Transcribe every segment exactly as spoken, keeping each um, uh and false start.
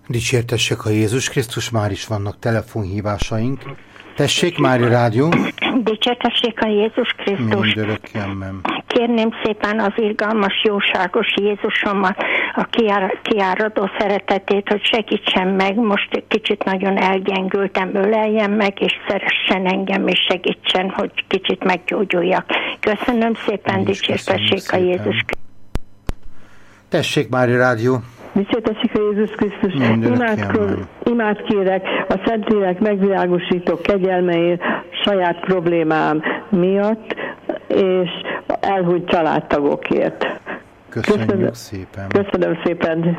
Dicsértessék a Jézus Krisztus, már is vannak telefonhívásaink. Tessék, Mária Rádió. Dicsértessék a Jézus Krisztus. Mindörökké, amen. Kérném szépen az irgalmas, jóságos Jézusomat, a kiáradó szeretetét, hogy segítsen meg. Most egy kicsit nagyon elgyengültem, öleljen meg, és szeressen engem, és segítsen, hogy kicsit meggyógyuljak. Köszönöm szépen, dicsértessék a Jézus Krisztus. Tessék, Mária Rádió. Dicsértessék a Jézus Krisztus. Imád kérek a Szentlélek megvilágosító kegyelmeért saját problémám miatt, és elhúnyt családtagokért. Köszönjük Köszönöm szépen. Köszönöm szépen.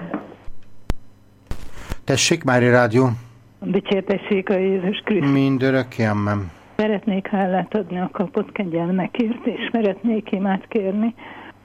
Tessék, Mária Rádió. Dicsértessék a Jézus Krisztus. Mindörökké, amen. Szeretnék hálát adni a kapott kegyelmekért, és szeretnék imát kérni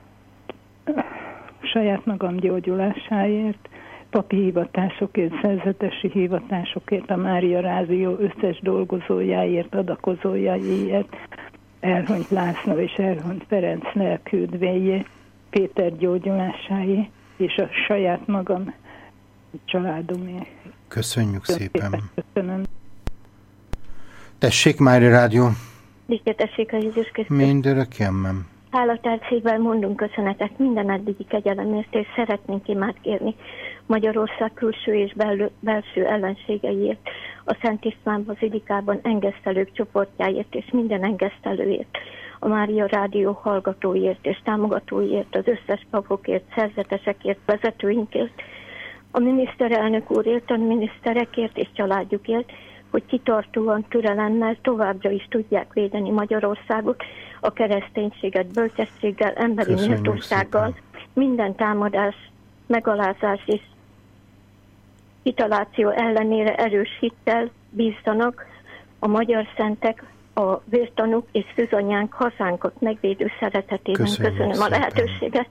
saját magam gyógyulásáért, papi hivatásokért, szerzetesi hivatásokért, a Mária Rádió összes dolgozójáért, adakozójáért, elhunyt László és elhunyt Ferenc lelküldvéjé, Péter gyógyulásáért, és a saját magam családomért. Köszönjük szépen. Köszönöm. Tessék, Mária Rádió. Dicsértessék a Jézus Krisztus. Mindörökké, amen. Hálatárt szívvel mondunk köszönetet minden eddigi kegyelemért, és szeretnénk imát kérni Magyarország külső és belül, belső ellenségeiért, a Szent István bazilikában engesztelők csoportjáért és minden engesztelőért, a Mária Rádió hallgatóiért és támogatóiért, az összes papokért, szerzetesekért, vezetőinkért, a miniszterelnök úrért, a miniszterekért és családjukért, hogy kitartóan, türelemmel továbbra is tudják védeni Magyarországot, a kereszténységet bölcsességgel, emberi méltósággal, minden támadás, megalázás és kitaláció ellenére erős hittel bízzanak a magyar szentek, a vértanúk és szűzanyánk hazánkat megvédő szeretetében. Köszönjük Köszönöm szépen. a lehetőséget.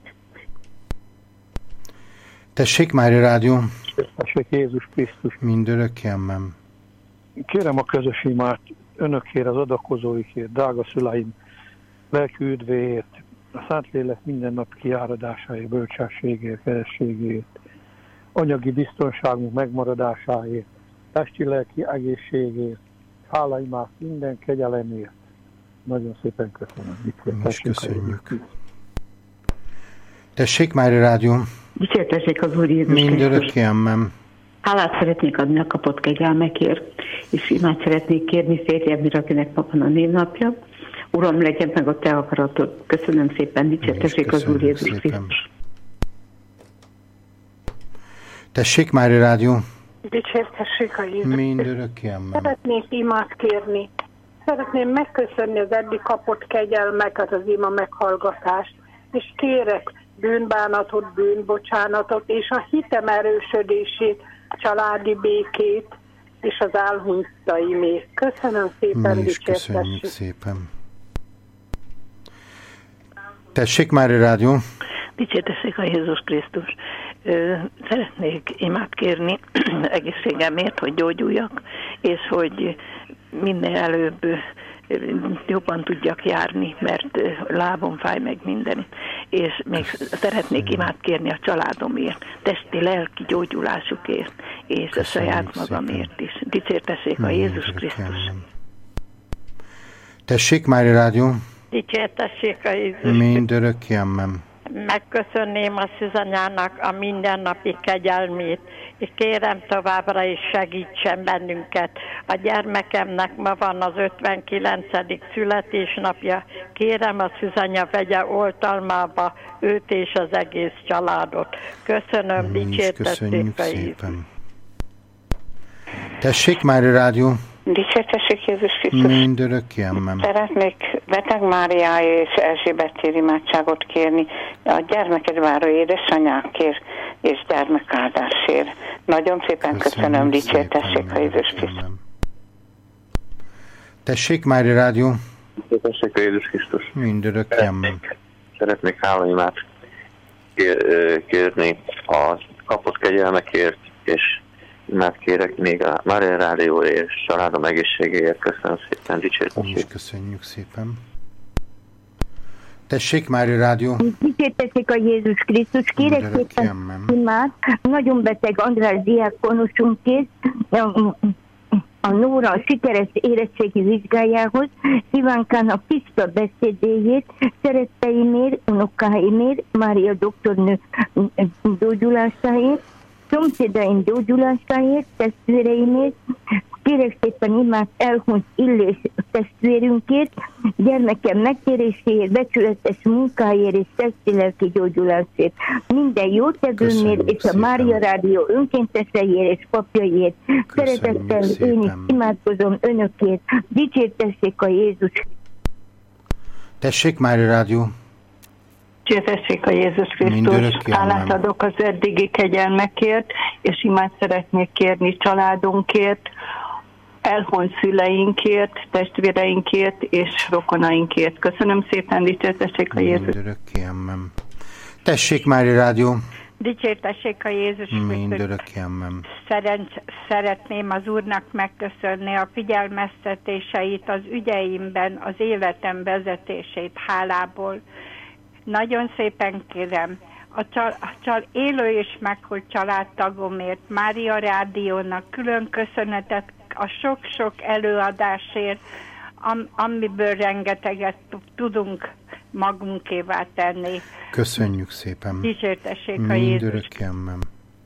Tessék, Mária Rádió. Tessék, Jézus Krisztus. Mindörökké, amen. Kérem a közös imát önökért, az adakozóikért, drága szüleim, lelki üdvéért, a Szentlélek minden nap kiáradásáért, bölcsességért, kerességért, anyagi biztonságunk megmaradásáért, testi-lelki egészségért, hálaimát minden kegyelemért. Nagyon szépen köszönöm. Most köszönjük. Tessék, Mária Rádió. Dicsértessék az Úr Jézus Krisztus. Mindörökké, amen. Hálát szeretnék adni a kapott kegyelmekért, és imát szeretnék kérni férjemre, akinek ma van a névnapja. Uram, legyen meg a te akaratod. Köszönöm szépen, dicsértessék az Úr Jézus Krisztus. Tessék, Mária Rádió. Dicsértessék a Jézus. Mindörökké, amen. Szeretnék imát kérni. Szeretném megköszönni az eddig kapott kegyelmeket, az ima meghallgatást, és kérek bűnbánatot, bűnbocsánatot, és a hitem erősödését, családi békét, és az elhunytaimét. Köszönöm szépen, mi is köszönjük dicsértessük. szépen. Tessék, Mária Rádió. Dicsértessék a Jézus Krisztus. Szeretnék imát kérni egészségemért, hogy gyógyuljak, és hogy minél előbb jobban tudjak járni, mert lábom fáj meg minden. És még szeretnék imát kérni a családomért, testi, lelki gyógyulásukért, és a saját magamért is. Dicsértessék a Jézus Krisztus. Tessék, Mária Rádió. Dicsértessék a Jézus. Mindörökké, amen. Megköszönném a szűzanyának a mindennapi kegyelmét, és kérem továbbra is segítsen bennünket. A gyermekemnek ma van az ötvenkilencedik születésnapja. Kérem a szűzanya vegye oltalmába őt és az egész családot. Köszönöm, dicsértessék a Jézus. Tessék, Mária Rádió. Dicsértessék Jézus Krisztus. Mindörökké, amen. Szeretnék Beteg Máriája és Erzsébet imádságot kérni a gyermeket váró édesanyákért és gyermekáldásért. Nagyon szépen köszönöm, köszönöm dicsértessék a Jézus Krisztus. Tessék, Mária Rádió. Dicsértessék a Jézus Krisztus. Mindörökké, amen. Szeretnék hálaimát kérni a kapott kegyelmekért, és imát kérek még a Mária Rádió és családom egészségéért. Köszönöm szépen, dicsértessék. Mi is köszönjük szépen. Tessék, Mária Rádió. Dicsértessék a Jézus Krisztus. Kérek szépen imát. Nagyon beteg András diákonusunkért, a Nóra a sikeres érettségi vizsgájához, Ivánkának tiszta beszédéjét, szeretteimért, unokáimért, Mária doktornő gyógyulásáért, szomszédaim gyógyulásáért, testvéreimért, kérek szépen imát elhunyt Illés testvérünkért, gyermekem megtéréséért, becsületes munkáért és testi-lelki gyógyulásért. Minden jótevőmért és a Mária Rádió önkénteseiért és papjaiért. Szeretettel én is imádkozom önökért. Dicsértessék a Jézus. Tessék, Mária Rádió. Dicsértessék a Jézus Krisztus. Hálát adok az eddigi kegyelmekért, és imát szeretnék kérni családunkért, elhunyt szüleinkért, testvéreinkért és rokonainkért. Köszönöm szépen, dicsértessék a Jézus. Mindörökké, amen. Tessék, Mária Rádió. Dicsértessék a Jézus Krisztus. Mindörökké, amen. Szeretném az Úrnak megköszönni a figyelmeztetéseit az ügyeimben, az életem vezetését hálából. Nagyon szépen kérem, a, csal, a csal, élő és meghalt családtagomért, Mária Rádiónak külön köszönetet a sok-sok előadásért, am, amiből rengeteget tudunk magunkévá tenni. Köszönjük szépen. Dicsértessék a Jézus. Mindörökké, amen.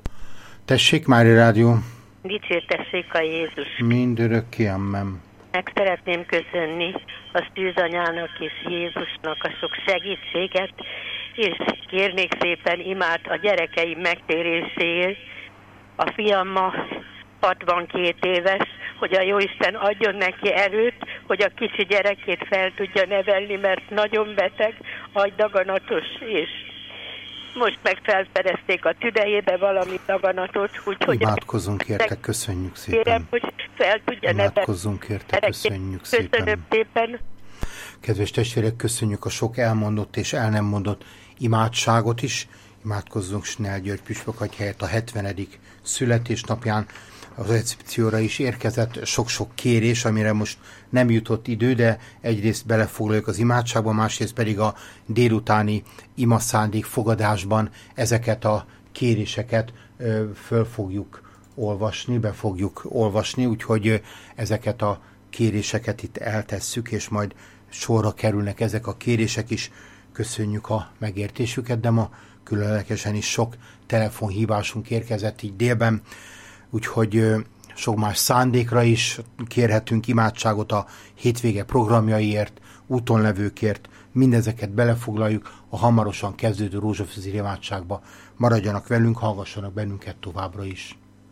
Tessék, Mária Rádió. Dicsértessék a Jézus. Mindörökké, amen. Meg szeretném köszönni a szűzanyának és Jézusnak a sok segítséget, és kérnék szépen imát a gyerekeim megtéréséért. A fiam ma hatvankét éves, hogy a Jóisten adjon neki erőt, hogy a kicsi gyerekét fel tudja nevelni, mert nagyon beteg, agydaganatos, és most meg felfedezték a tüdejébe valami daganatot, úgyhogy... Imádkozzunk érte, köszönjük szépen. Kérem, hogy fel tudja nevelni. Imádkozzunk érte, köszönjük szépen. Köszönöm szépen. Kedves testvérek, köszönjük a sok elmondott és el nem mondott imádságot is. Imádkozzunk Snell György püspök helyett a hetvenedik születésnapján. Az recepcióra is érkezett sok-sok kérés, amire most nem jutott idő, de egyrészt belefoglaljuk az imádságba, másrészt pedig a délutáni imaszándék fogadásban ezeket a kéréseket ö, föl fogjuk olvasni, be fogjuk olvasni, úgyhogy ö, ezeket a kéréseket itt eltesszük, és majd sorra kerülnek ezek a kérések is. Köszönjük a megértésüket, de ma különlegesen is sok telefonhívásunk érkezett így délben, úgyhogy sok más szándékra is kérhetünk imádságot a hétvége programjaiért, úton levőkért, mindezeket belefoglaljuk a hamarosan kezdődő rózsafűzér imádságba. Maradjanak velünk, hallgassanak bennünket továbbra is.